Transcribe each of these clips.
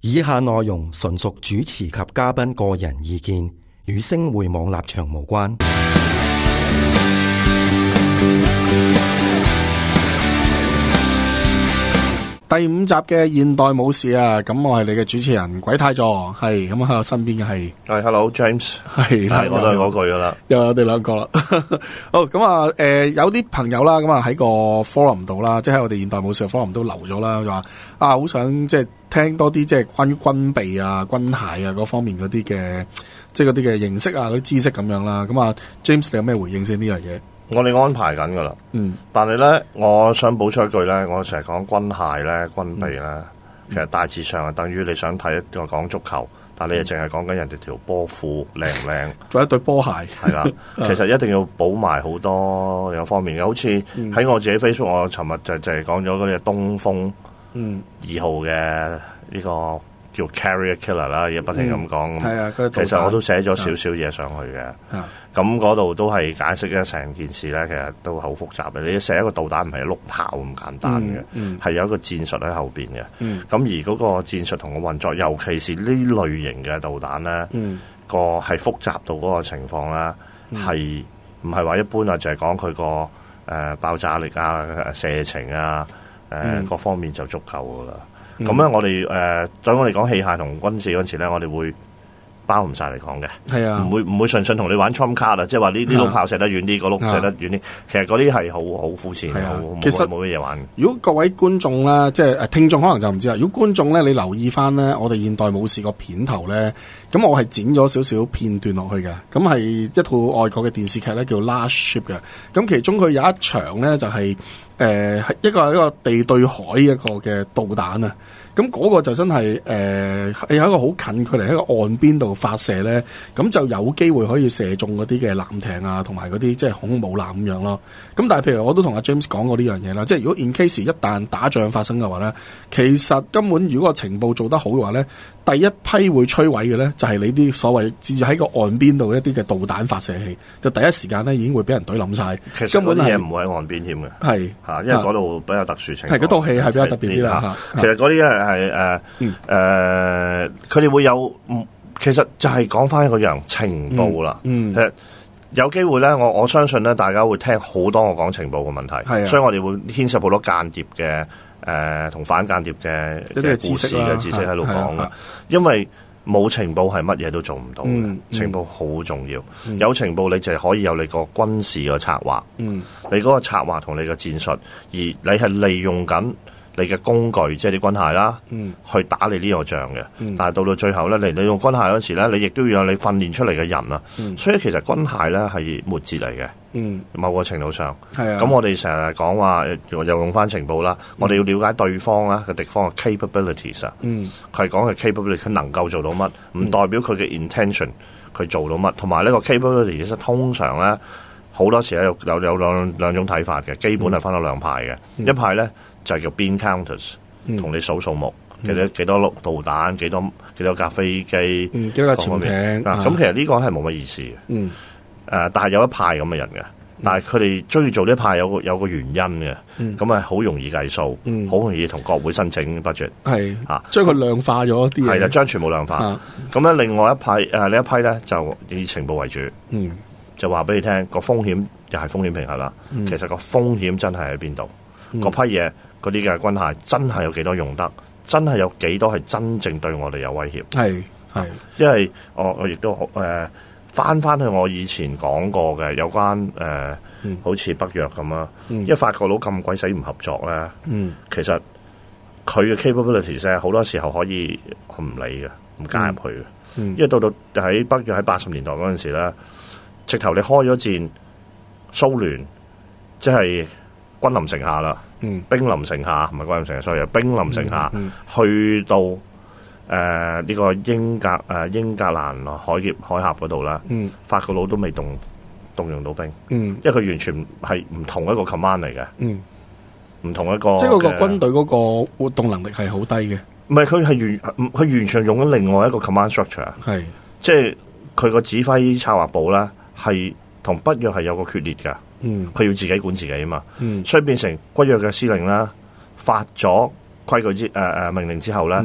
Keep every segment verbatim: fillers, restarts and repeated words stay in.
以下內容純屬主持及嘉賓個人意見，與星匯網立場無關。 第五集嘅現代武士啊，咁我係你嘅主持人鬼太座，係咁喺我身邊嘅係， 係 Hello James， 係係我都係嗰句噶啦， 又我哋兩個啦。好咁啊，誒、呃、有啲朋友啦，咁啊喺個 forum 度啦，即係喺我哋現代武士嘅 forum 都留咗啦，就話啊好想即係聽多啲即係關於軍備啊、軍械啊嗰方面嗰啲嘅，即係嗰啲嘅認識啊、嗰啲知識咁樣啦。咁啊 James 你有咩回應先呢樣嘢？ 我哋安排緊噶啦，嗯，但係咧，我想補充一句咧，我成日講軍械咧、軍備咧，嗯、其實大致上係等於你想睇一個講足球，但係你又淨係講緊人哋條波褲靚唔靚， 仲有一對波鞋，係啦，其實一定要補埋好多有方面嘅，好似喺我自己 Facebook，我尋日就就係講咗嗰隻東風嗯二號嘅呢個叫 Carrier Killer 啦，而家不停咁講，係啊、嗯，其實我都寫咗少少嘢上去嘅。嗯咁嗰度都係解釋咧成件事咧，其實都好複雜嘅。你寫一個導彈唔係碌炮咁簡單嘅，係、嗯嗯、有一個戰術喺後邊嘅。咁、嗯、而嗰個戰術同個運作，尤其是呢類型嘅導彈咧，嗯、個係複雜到嗰個情況咧，係唔係話一般啊？就係講佢個誒爆炸力啊、射程啊、誒、呃嗯、各方面就足夠噶啦。咁咧、嗯，我哋誒當我哋講器械同軍事嗰陣時咧，我哋會包唔晒嚟講嘅，係啊，唔會唔會純粹同你玩 trump card 啊，即係話呢啲碌炮射得遠啲，個碌射得遠啲，其實嗰啲係好好膚淺，係啊，其實冇乜嘢玩。如果各位觀眾咧，即係誒聽眾可能就唔知啦。如果觀眾咧，你留意翻咧，我哋現代武士個片頭咧，咁我係剪咗少少片段落去嘅，咁係一套外國嘅電視劇咧，叫 Last Ship 嘅，咁其中佢有一場咧就係誒係一個一個地對海一個嘅導彈啊。咁嗰個就真係誒係有一個好近距離喺個岸邊度發射咧，咁就有機會可以射中嗰啲嘅艦艇啊，同埋嗰啲即係航空母艦咁樣咯。咁但係譬如我都同阿 James 講過呢樣嘢啦，即係如果 in case 一旦打仗發生嘅話咧，其實根本如果個情報做得好嘅話咧，第一批會摧毀嘅咧就係你啲所謂置喺個岸邊度一啲嘅導彈發射器，就第一時間咧已經會俾人懟冧晒。其實嗰啲嘢唔會喺岸邊添嘅，係嚇，因為嗰度比較特殊情況。係嗰套戲係比較特別啲啦。其實嗰啲係。係誒誒，佢、呃、哋、呃、會有，其實就係講翻一個樣情報啦。嗯，其實有機會咧，我我相信咧，大家會聽好多我講情報嘅問題。係啊，所以我哋會牽涉好多間諜嘅誒同反間諜嘅一啲知識嘅知識喺度講嘅。因為冇情報係乜嘢都做唔到嘅，嗯嗯、情報好重要。嗯、有情報你就係可以有你個軍事嘅策劃。嗯，你嗰個策劃同你嘅戰術，而你係利用緊你嘅工具，即係啲軍械啦，嗯、去打你呢個仗嘅。嗯、但係到到最後咧，你你用軍械嗰時咧，你亦都要有你訓練出嚟嘅人啊。嗯、所以其實軍械咧係末節嚟嘅。嗯，某個程度上，係啊。咁我哋成日講話，又用翻情報啦。嗯、我哋要了解對方啦，嘅敵方嘅 capabilities 啊。嗯，佢係講嘅 capability，佢能夠做到乜，唔代表佢嘅 intention，佢做到乜。同埋呢個 capability 其實通常咧，好多時咧有有有兩兩種睇法嘅，基本係分咗兩派嘅。嗯、一派咧就係叫 bean counters，同、嗯、你數數目，幾多幾多碌導彈，幾多幾多架飛機，幾多架潛艇。咁、啊、其實呢個係冇乜意思嘅。嗯。誒、呃，但係有一派咁嘅人嘅，但係佢哋中意做呢一派有個有個原因嘅，咁啊好容易計數，好、嗯、容易同國會申請 budget，係啊，將佢量化咗啲嘢，係啦，將全部量化。咁咧、啊，另外一派誒呢、呃、一批咧就以情報為主，嗯，就話俾你聽個風險又係風險評核啦。嗯、其實個風險真係喺邊度？嗰、嗯、批嘢嗰啲嘅軍械真係有幾多用得？真係有幾多係真正對我哋有威脅？係係，因為我我亦都好誒。呃翻翻去我以前講過嘅有關誒，呃嗯、好似北約咁啊，嗯、因為法國佬咁鬼死唔合作咧，嗯、其實佢嘅 capabilities 咧好多時候可以唔理嘅，唔加入去嘅，嗯、因為到到喺北約喺八十年代嗰陣時咧，直頭你開咗戰，蘇聯即係君臨城下啦，嗯、兵臨城下，唔係君臨城下，所以兵臨城下，嗯嗯、去到。誒，呢、呃這個英格誒、呃、英格蘭海峽海峽嗰度啦，嗯、法國佬都未動動用到兵，嗯、因為佢完全係唔同一個 command 嚟嘅，唔、嗯、同一個，即係嗰個軍隊嗰個活動能力係好低嘅。唔係，佢係完佢完全用緊另外一個 command structure，係是即係佢個指揮策劃部咧係同北約係有個決裂噶，佢、嗯、要自己管自己啊嘛，嗯、所以變成北約嘅司令啦發咗規矩之誒誒、呃、命令之後咧。嗯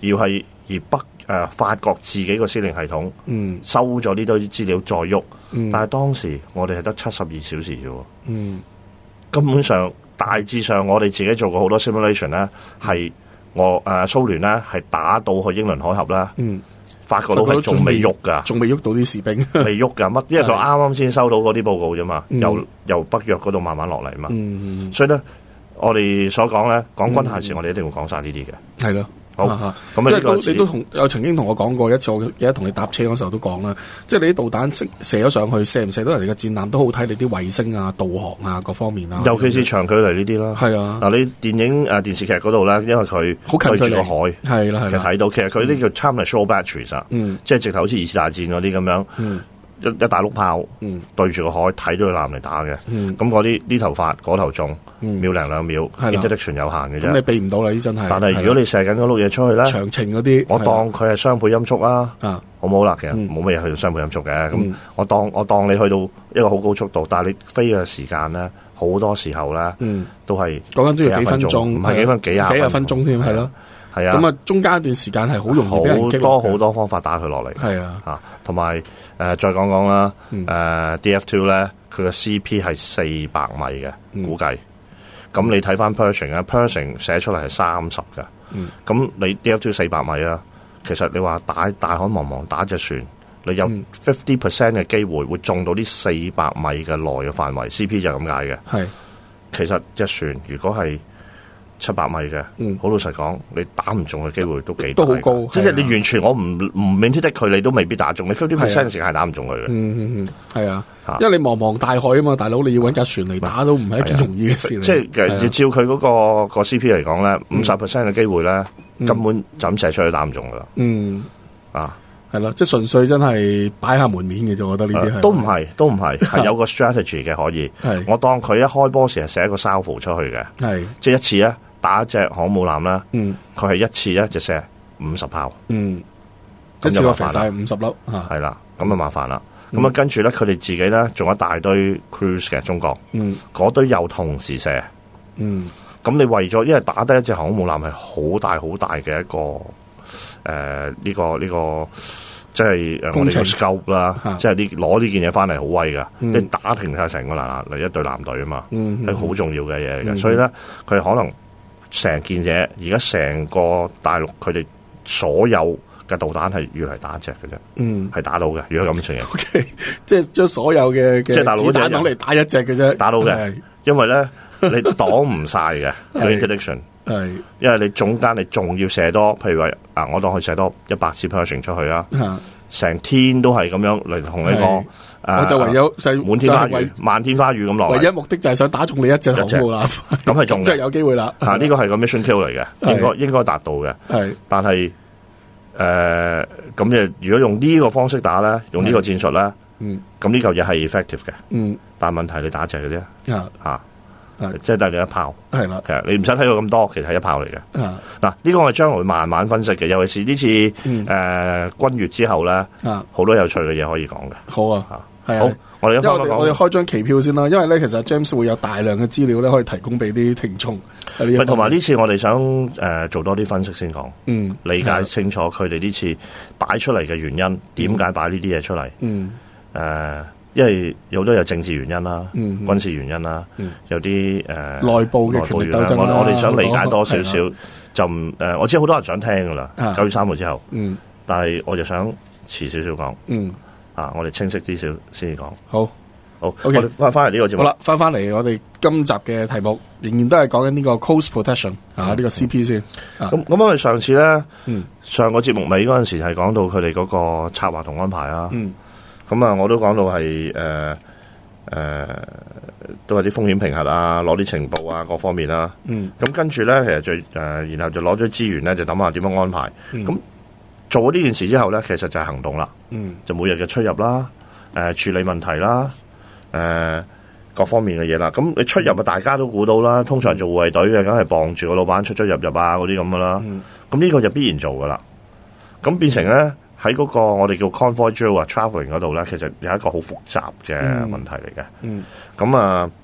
要係而北誒、呃、法國自己個司令系統，嗯，收咗呢堆資料再喐，嗯、但係當時我哋係得七十二小時啫，嗯，根本上大致上我哋自己做過好多 simulation 咧，係我誒蘇聯咧係打到去英倫海峽啦，嗯。法國佬係仲未喐噶， 仲未喐到啲士兵， 未喐噶乜？因為佢啱啱先收到嗰啲報告啫嘛，由由北約嗰度慢慢落嚟嘛，嗯、所以咧，我哋所講咧，講軍械時，我哋一定會講晒呢啲嘅，係咯。好，咁因為都你都同有曾經同我講過一次，我記得同你搭車嗰時候都講啦，即係你啲導彈射射咗上去，射唔射到人哋嘅戰艦都好睇你啲衛星啊、導航啊各方面啊。 尤其是長距離呢啲啦，係啊。嗱，你電影誒、呃、電視劇嗰度咧，因為佢對住個海，係啦係啦，其實睇到其實佢呢叫 time show batteries 啊，嗯、即係直頭好似二次大戰嗰啲咁樣。嗯一一大碌炮，嗯、對住個海睇到個艦嚟打嘅，咁嗰啲呢頭發嗰頭中，嗯、秒零兩秒 ，interdiction 有限嘅啫。咁你避唔到啦，呢真係。但係如果你射緊嗰碌嘢出去咧，長程嗰啲，我當佢係雙倍音速啊，啊好唔好啦？其實冇乜嘢去到雙倍音速嘅，咁、嗯、我當我當你去到一個好高速度，但係你飛嘅時間咧，好多時候咧，嗯、都係講緊都要幾分鐘，唔係幾分幾廿幾廿分鐘添，係咯。係啊，咁啊，中間一段時間係好容易俾人擊落嘅，好多好多方法打佢落嚟。係啊，吓同埋誒，再講講啦，誒、嗯呃、，D F 二 咧，佢嘅 C P 係四百米嘅、嗯、估計。咁你睇翻 Pershing 啊 ，Pershing 寫出嚟係三十嘅。咁、嗯、你 D F 二 四百米啊，其實你話打大海茫茫打隻船，你有 fifty percent 嘅機會會中到啲四百米嘅內嘅範圍 ，C P 就係咁解嘅。係，其實隻船如果係七百米嘅，好、嗯、老實講，你打唔中嘅機會都幾大，都好高。即係你完全我唔唔免得佢，你都未必打中。你 fifty percent 嘅時間係打唔中佢嘅。嗯嗯嗯，係啊，因為你茫茫大海啊嘛，大佬你要搵架船嚟打都唔係一件容易嘅事嚟。即係要照佢嗰、嗰個、嗰個 C P 嚟講咧，五十 percent 嘅機會咧，嗯、根本就咁射出去打唔中噶啦。嗯啊。係咯，即係純粹真係擺下門面嘅啫，我覺得呢啲係都唔係，都唔係，係有個 strategy 嘅可以。係我當佢一開波時係寫一個salvo出去嘅，係即係一次咧打一隻航母艦啦，嗯，佢係一次咧就射五十炮，嗯，一次過射晒五十粒，係啦，咁就麻煩啦。咁啊跟住咧，佢哋自己咧仲有一大堆 cruise 嘅中國，嗯，嗰堆又同時射，嗯，咁你為咗因為打得一隻航母艦係好大好大嘅一個。誒，呢、呃這個呢、這個即係誒，我哋個 scope 啦，啊、即係啲攞呢件嘢翻嚟好威噶，你、嗯、打停晒成個艦嚟一隊艦隊啊嘛，係好、嗯、重要嘅嘢嚟嘅，嗯、所以咧佢可能成件嘢而家成個大陸佢哋所有嘅導彈係越嚟打一隻嘅啫，嗯，係打到嘅，如果咁情形，OK， 即係將所有嘅嘅子彈攞嚟打一隻嘅啫，打到嘅，是因為咧你擋唔晒嘅 interdiction。係，因為你總間你仲要射多，譬如話啊，我當佢射多一百次 Pershing 出去啊，成天都係咁樣嚟同你講，我就唯有就滿天花雨、漫天花雨咁落嚟。唯一目的就係想打中你一隻航母艦，咁係中，即係有機會啦。啊，呢個係個 mission kill 嚟嘅，應該應該達到嘅。係，但係誒咁誒，如果用呢個方式打咧，用呢個戰術咧，嗯，咁呢嚿嘢係 effective 嘅，嗯，但係問題你打一隻嘅啫，吓。即係得你一炮，係啦。其實你唔使睇到咁多，其實係一炮嚟嘅。嗱、啊，呢、這個我哋將來會慢慢分析嘅。尤其是呢次誒、嗯呃、軍閱之後咧，好、啊、多有趣嘅嘢可以講嘅。好啊，係啊。好，我哋一翻講，我哋開張期票先啦。因為咧，其實 James 會有大量嘅資料咧，可以提供俾啲聽眾。同埋呢次我哋想誒、呃、做多啲分析先講，嗯，理解清楚佢哋呢次擺出嚟嘅原因，點解擺呢啲嘢出嚟？嗯，誒、呃。因為有好多有政治原因啦，嗯、軍事原因啦，嗯、有啲誒內部嘅權力鬥爭啦。我我哋想理解多少少，就唔誒、呃，我知好多人想聽噶啦。九月三號之後，嗯、但係我就想遲少少講。嗯、啊，我哋清晰啲少先至講。好，好，OK，我哋翻翻嚟呢個節目。好啦，翻翻嚟我哋今集嘅題目，仍然都係講緊呢個 coast protection 啊，呢、嗯、個 C P 先。咁咁、嗯，啊、我哋上次咧，嗯、上個節目尾嗰陣時係講到佢哋嗰個策劃同安排啊。嗯咁啊，我都講到係誒誒，都係啲風險評核啊，攞啲情報啊，各方面啦、啊。嗯。咁跟住咧，其實最誒、呃，然後就攞咗資源咧，就諗下點樣安排。咁、嗯、做咗呢件事之後咧，其實就係行動啦。嗯。就每日嘅出入啦，誒、呃，處理問題啦，誒、呃，各方面嘅嘢啦。咁你出入啊，大家都估到啦。通常做護衛隊嘅，梗係傍住個老闆出出入入啊，嗰啲咁噶啦。嗯。咁呢個就必然做噶啦。咁變成咧。喺嗰個我哋叫 convoy drill 啊 travelling 嗰度咧，其實有一個好複雜嘅問題嚟嘅。嗯，咁啊，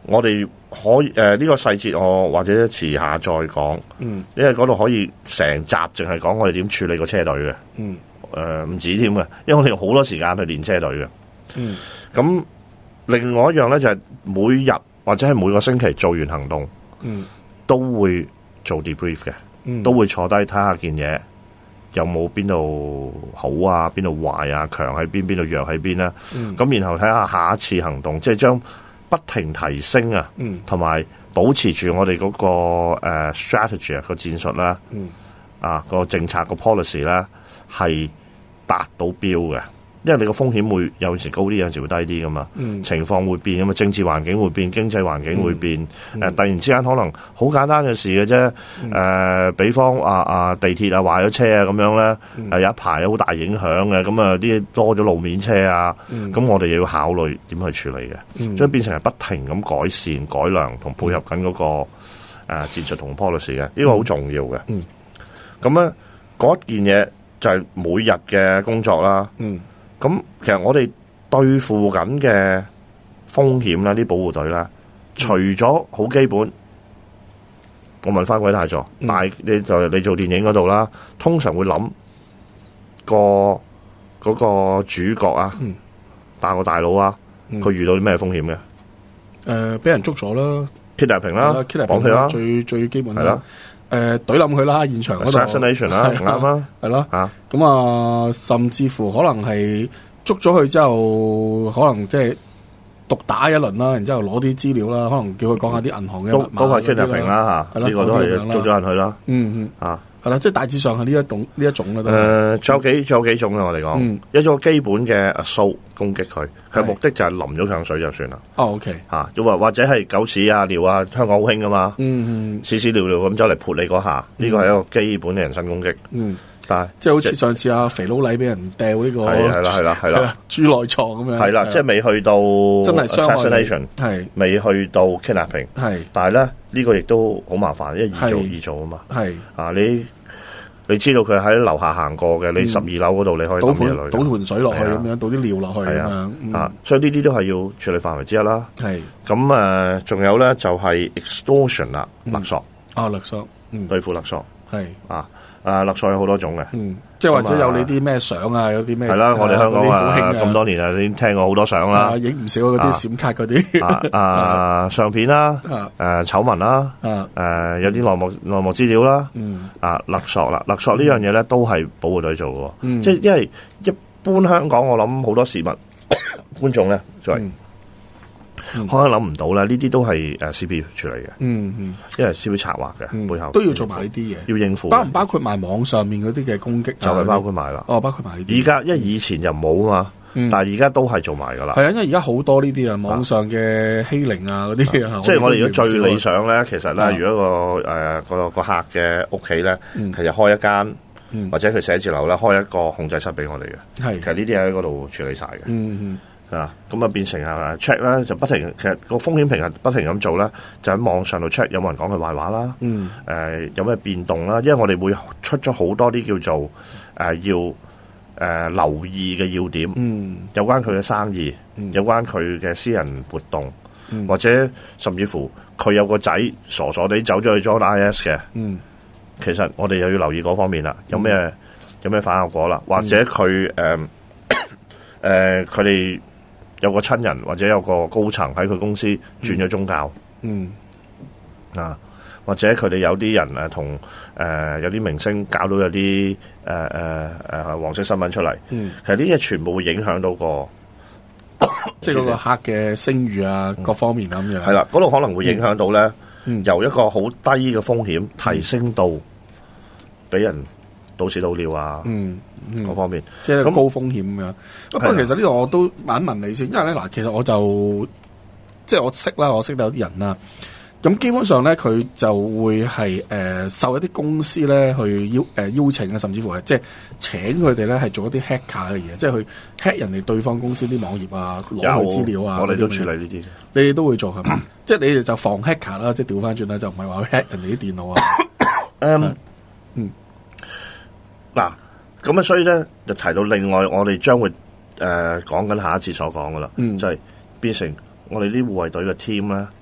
我哋可以誒呢、呃這個細節我或者遲下再講，嗯，因為嗰度可以成集淨係講我哋點處理個車隊嘅，嗯，誒、呃、唔止添嘅，因為我哋用好多時間去練車隊嘅，嗯，咁另外一樣咧就係、是、每日或者係每個星期做完行動，嗯，都會做 debrief 嘅，嗯，都會坐低睇下件嘢有冇邊度好啊，邊度壞啊，強喺邊，邊度弱喺邊咧，嗯，咁然後睇下下一次行動，即係將不停提升啊，同埋保持住我哋嗰、那個誒、uh, strategy 啊個戰術啦，嗯、啊個政策個 policy 咧係達到標嘅，因為你個風險會有時高啲，有時會低啲噶嘛，嗯、情況會變噶嘛，政治環境會變，經濟環境會變，誒、嗯呃、突然之間可能好簡單嘅事嘅啫，誒、嗯呃、比方啊啊地鐵啊壞咗車啊咁樣咧，嗯呃、有一排好大影響嘅，咁啊啲多咗路面車啊，咁、嗯、我哋又要考慮點去處理嘅，嗯、所以變成係不停咁改善、改良同配合緊嗰、那個誒、呃、戰術同 policy 嘅，呢、這個好重要嘅。咁咧嗰件嘢就係每日嘅工作啦。嗯咁其實我哋對付緊嘅風險啦，啲保護隊啦，除咗好基本，我問翻鬼太座，嗯、大你就你做電影嗰度啦，通常會諗個嗰個主角啊，嗯、大個大佬啊，佢、嗯、遇到啲咩風險嘅？誒、 呃，俾人捉咗啦 kidnapping 啦，綁佢啦，最最基本係啦。誒，懟冧佢啦！現場嗰度 assassination 啦，啱啊， 係咯，咁啊，甚至乎可能係捉咗佢之後，可能即係毒打一輪啦，然之後攞啲資料啦，可能叫佢講下啲銀行嘅密碼， 都都係 kidnapping 啦吓，呢個都係捉咗人去啦，嗯嗯啊。 係啦，即係大致上係呢一種呢一種啦。誒、 呃，仲有幾仲有幾種啊？我哋講，嗯、一種基本嘅 assault 攻擊佢，佢目的就係淋咗強水就算啦。哦，OK，吓，或或者係狗屎啊、尿啊，香港好興噶嘛。嗯嗯，屎屎尿尿咁走嚟潑你嗰下，呢個係一個基本嘅人身攻擊。嗯，但係即係好似上次阿肥佬黎俾人掉呢個，係啦係啦係啦，豬內臟咁樣。係啦，即係未去到真係 assassination，係未去到 kidnapping，係，但係咧。呢個亦都好麻煩，因為易做易做啊嘛。係啊，你你知道佢喺樓下行過嘅，你十二樓嗰度你可以倒盆倒盆水落去咁樣，倒啲尿落去咁樣。啊，所以呢啲都係要處理範圍之一啦。係咁誒，仲有咧就係 extortion 啦，勒索。啊，勒索，對付勒索。係啊。啊，勒索有好多種嘅，嗯，即係或者有你啲咩相啊，有啲咩係啦，我哋香港啊咁多年啊，已經聽過好多相啦，影唔少嗰啲閃卡嗰啲啊相片啦，誒醜聞啦，誒有啲內幕內幕資料啦，嗯啊勒索啦，勒索呢樣嘢咧都係保護隊做嘅，即係因為一般香港我諗好多市民觀眾咧，就係。可能諗唔到啦，呢啲都係誒 C P 處理嘅，嗯嗯，因為 C P 策劃嘅背後都要做埋呢啲嘢，要應付，包唔包括埋網上面嗰啲嘅攻擊？就係包括埋啦，哦，包括埋呢啲。而家因為以前就冇啊嘛，但係而家都係做埋噶啦。係啊，因為而家好多呢啲啊，網上嘅欺凌啊嗰啲啊，即係我哋如果最理想咧，其實咧，如果個誒個個客嘅屋企咧，其實開一間或者佢寫字樓咧，開一個控制室俾我哋嘅，係，其實呢啲喺嗰度處理晒嘅，嗯嗯。啊，咁啊變成啊 check 咧，就不停，其實個風險評核不停咁做啦，就喺網上度 check 有冇人講佢壞話啦，嗯，誒、呃、有咩變動啦，因為我哋會出咗好多啲叫做誒、呃、要誒、呃、留意嘅要點，嗯，有關佢嘅生意，嗯、有關佢嘅私人活動，嗯、或者甚至乎佢有個仔傻傻地走咗去 join I S 嘅，嗯，其實我哋又要留意嗰方面啦，有咩、嗯、有咩反效果啦，或者佢誒誒佢哋。有個親人或者有個高層喺佢公司轉咗宗教，嗯，啊，或者佢哋有啲人誒同誒有啲明星搞到有啲誒誒誒黃色新聞出嚟，嗯，其實呢啲嘢全部會影響到個，即係嗰個客嘅聲譽啊，嗯、各方面咁樣。係啦，嗰度可能會影響到咧，嗯、由一個好低嘅風險提升到俾人倒屎倒尿啊，嗯。嗰、嗯、方面，即係高風險咁樣。不過其實呢度我都問一問你先，因為咧嗱，其實我就即係我識啦，我識到有啲人啦。咁基本上咧，佢就會係誒、呃、受一啲公司咧去邀誒、呃、邀請啊，甚至乎係即係請佢哋咧係做一啲 hacker 嘅嘢，即係去 hack 人哋對方公司啲網頁啊，攞佢資料啊。我哋都處理呢啲，你哋都會做係咪？即係你哋就防 hacker 啦，即係調翻轉啦，就唔係話去 hack 人哋啲電腦啊。嗯嗯，嗱。咁啊，所以咧就提到另外，我哋將會誒講緊下一次所講噶啦，嗯、就係變成我哋啲護衛隊嘅 team 咧，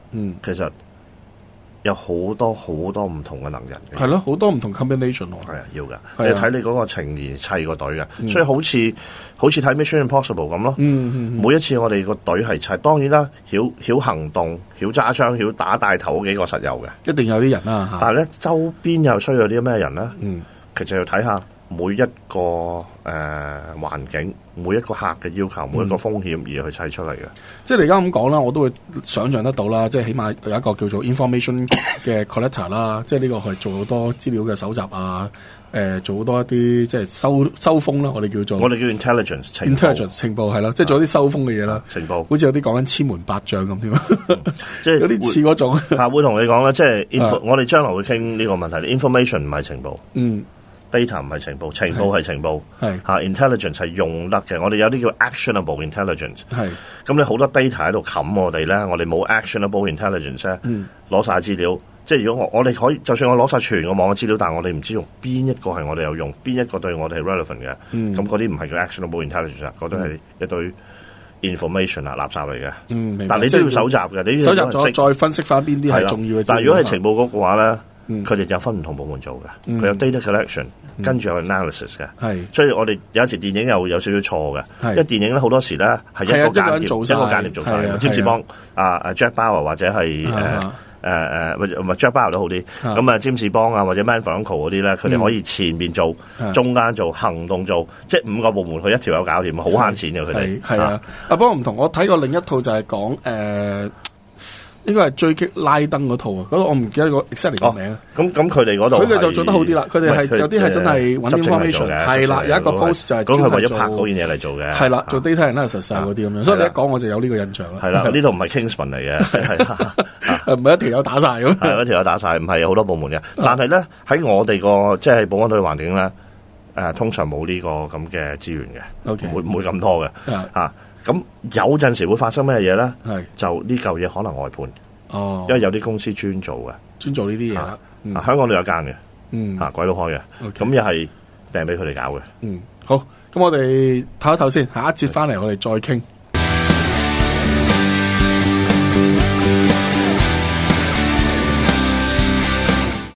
嗯，其實有好多好多唔同嘅能人嘅。 係咯，好多唔同 combination 喎。 係啊，要㗎。你睇你嗰個情義砌個隊嘅，嗯、所以好似好似睇 Mission Impossible 咁咯。嗯嗯嗯、每一次我哋個隊係砌，當然啦，曉曉行動、曉揸槍、曉打大頭嗰幾個實有嘅， 一定有啲人啦。 但係咧，周邊又需要啲咩人咧？ 嗯， 其實要睇下每一個誒、呃、環境。每一個客嘅要求，每一個風險而去砌出嚟嘅、嗯。即係你而家咁講啦，我都會想象得到啦。即係起碼有一個叫做 information 嘅 collector 啦，即係呢個係做好多資料嘅搜集啊，誒、呃，做好多一啲即係收收風啦，我哋叫做。 我哋叫 intelligence 情報 intelligence 情報係啦，即係做啲收風嘅嘢啦。 情報好似有啲講緊千門百將咁添， 即係有啲似嗰種。 啊，會同你講啦，即係 info，我哋將來會傾呢個問題。information 唔係情報。嗯。data 唔係情報，情報係情報，係嚇 intelligence 係用得嘅。我哋有啲叫 actionable intelligence，係咁你好多 data 喺度冚我哋咧，我哋冇 actionable intelligence 咧，攞晒資料。即係如果我我哋可以，就算我攞晒全個網嘅資料，但係我哋唔知用邊一個係我哋有用，邊一個對我哋係 relevant 嘅。咁嗰啲唔係叫 actionable intelligence，嗰啲係一堆 information 啊，垃圾嚟嘅。嗯，但係你都要搜集嘅，你搜集咗再分析翻邊啲係重要嘅。 但係如果係情報局嘅話咧。佢哋就分唔同部門做嘅，佢、嗯、有 data collection，、嗯、跟住有 analysis 嘅，係，所以我哋有時電影又有少少錯嘅，因為電影咧好多時咧係一個間諜，一個間諜做晒，詹士邦啊啊 Jack Bauer 或者係誒誒誒唔係 Jack Bauer 都好啲，咁啊詹士邦啊或者 Man from Uncle 嗰啲咧，佢哋可以前面做，嗯、中間做，行動做，即係五個部門佢一條友搞掂，好慳錢嘅佢哋。係啊，啊不過唔同，我睇過另一套就係講誒。呃應該係追擊拉登嗰套啊，嗰個我唔記得個 exactly 個名。咁咁佢哋嗰度，佢哋就做得好啲啦。佢哋係有啲係真係揾 information，係啦，有一個 post 就係咁佢為咗拍嗰件嘢嚟做嘅，係啦，做 data analysis 嗰啲咁樣。所以你一講我就有呢個印象啦。係啦，呢度唔係 Kingsman 嚟嘅，係唔係一條友打晒咁？係一條友打晒，唔係好多部門嘅。但係咧喺我哋個即係保安隊環境咧，誒通常冇呢個咁嘅資源嘅，唔會唔會咁多嘅嚇。咁有陣時會發生咩嘢咧？係就呢嚿嘢可能外判哦，因為有啲公司專做嘅，專做呢啲嘢啦。香港都有間嘅，嗯，吓鬼佬開嘅，咁又係訂俾佢哋搞嘅。嗯，好，咁我哋唞一唞先，下一節翻嚟我哋再傾。